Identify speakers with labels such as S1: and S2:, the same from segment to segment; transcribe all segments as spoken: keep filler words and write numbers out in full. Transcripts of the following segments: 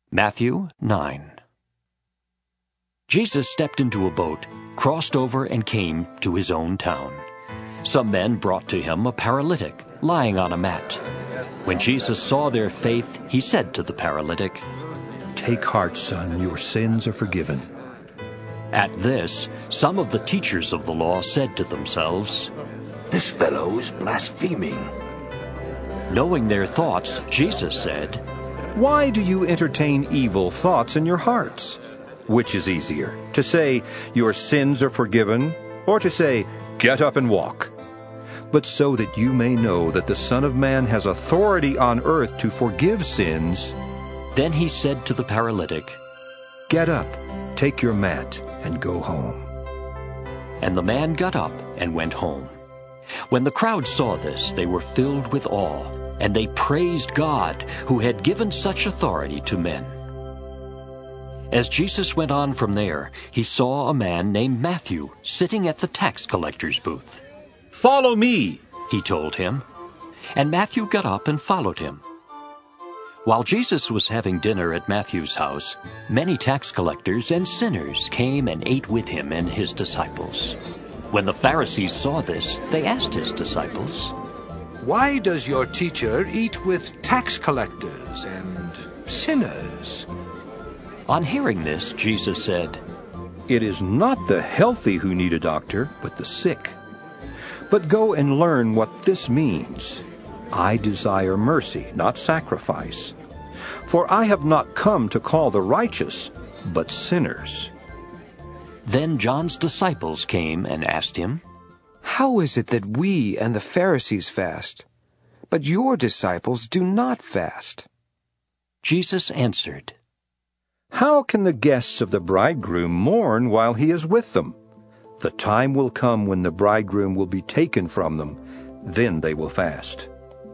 S1: Matthew nine. Jesus stepped into a boat, crossed over, and came to his own town. Some men brought to him a paralytic, lying on a mat. When Jesus saw their faith, he said to the paralytic,
S2: "Take heart, son, your sins are forgiven."
S1: At this, some of the teachers of the law said to themselves,
S3: "This fellow is blaspheming."
S1: Knowing their thoughts, Jesus said,
S2: Why do you entertain evil thoughts in your hearts? Which is easier, to say, "Your sins are forgiven," or to say, "Get up and walk"? But so that you may know that the Son of Man has authority on earth to forgive sins.
S1: Then he said to the paralytic,
S2: Get up, take your mat, and go home.
S1: And the man got up and went home. When the crowd saw this, they were filled with awe, and they praised God, who had given such authority to men. As Jesus went on from there, he saw a man named Matthew sitting at the tax collector's booth.
S2: "Follow me,"
S1: he told him. And Matthew got up and followed him. While Jesus was having dinner at Matthew's house, many tax collectors and sinners came and ate with him and his disciples. When the Pharisees saw this, they asked his disciples,
S3: "Why does your teacher eat with tax collectors and sinners?"
S1: On hearing this, Jesus said,
S2: "It is not the healthy who need a doctor, but the sick. But go and learn what this means. I desire mercy, not sacrifice. For I have not come to call the righteous, but sinners."
S1: Then John's disciples came and asked him,
S4: "How is it that we and the Pharisees fast, but your disciples do not fast?"
S1: Jesus answered,
S2: How can the guests of the bridegroom mourn while he is with them? The time will come when the bridegroom will be taken from them. Then they will fast.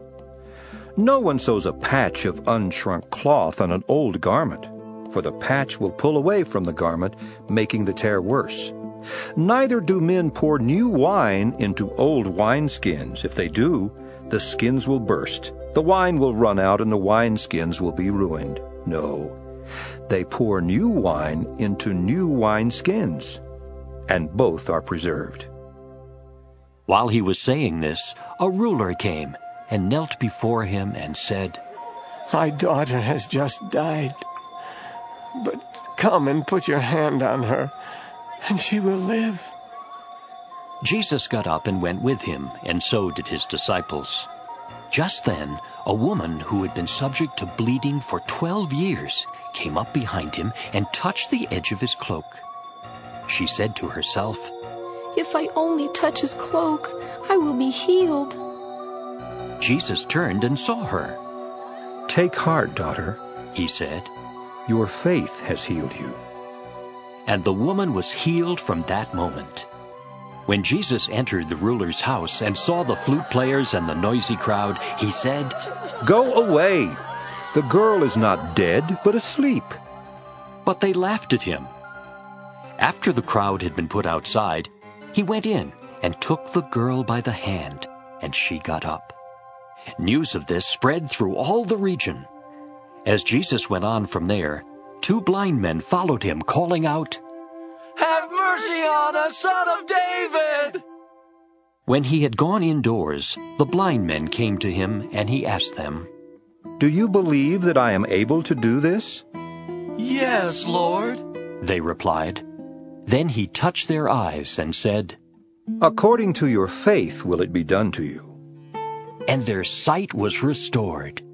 S2: No one sews a patch of unshrunk cloth on an old garment, for the patch will pull away from the garment, making the tear worse. Neither do men pour new wine into old wineskins. If they do, the skins will burst, the wine will run out, and the wineskins will be ruined. No, they pour new wine into new wineskins, and both are preserved.
S1: While he was saying this, a ruler came and knelt before him and said,
S5: "My daughter has just died, but come and put your hand on her, and she will live."
S1: Jesus got up and went with him, and so did his disciples. Just then, a woman who had been subject to bleeding for twelve years came up behind him and touched the edge of his cloak. She said to herself,
S6: "If I only touch his cloak, I will be healed."
S1: Jesus turned and saw her.
S2: "Take heart, daughter,"
S1: he said.
S2: "Your faith has healed you."
S1: And the woman was healed from that moment. When Jesus entered the ruler's house and saw the flute players and the noisy crowd, he said,
S2: "Go away! The girl is not dead, but asleep."
S1: But they laughed at him. After the crowd had been put outside, he went in and took the girl by the hand, and she got up. News of this spread through all the region. As Jesus went on from there, two blind men followed him, calling out,
S7: "Have mercy on us, Son of David!"
S1: When he had gone indoors, the blind men came to him, and he asked them,
S2: "Do you believe that I am able to do this?"
S7: "Yes, Lord,"
S1: they replied. Then he touched their eyes and said,
S2: "According to your faith will it be done to you."
S1: And their sight was restored.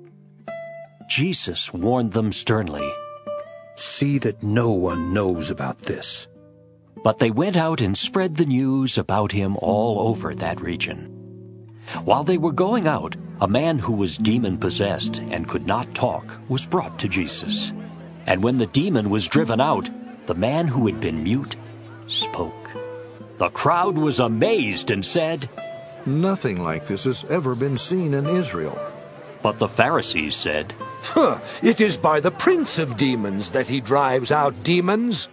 S1: Jesus warned them sternly,
S2: "See that no one knows about this."
S1: But they went out and spread the news about him all over that region. While they were going out, a man who was demon-possessed and could not talk was brought to Jesus. And when the demon was driven out, the man who had been mute spoke. The crowd was amazed and said,
S8: "Nothing like this has ever been seen in Israel."
S1: But the Pharisees said,
S3: Huh, it is by the prince of demons that he drives out demons.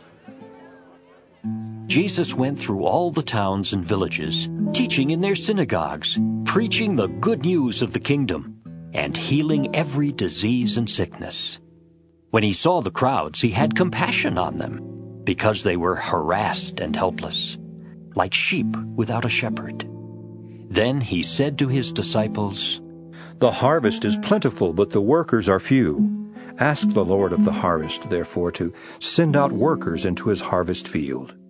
S1: Jesus went through all the towns and villages, teaching in their synagogues, preaching the good news of the kingdom, and healing every disease and sickness. When he saw the crowds, he had compassion on them, because they were harassed and helpless, like sheep without a shepherd. Then he said to his disciples,
S2: "The harvest is plentiful, but the workers are few. Ask the Lord of the harvest, therefore, to send out workers into his harvest field."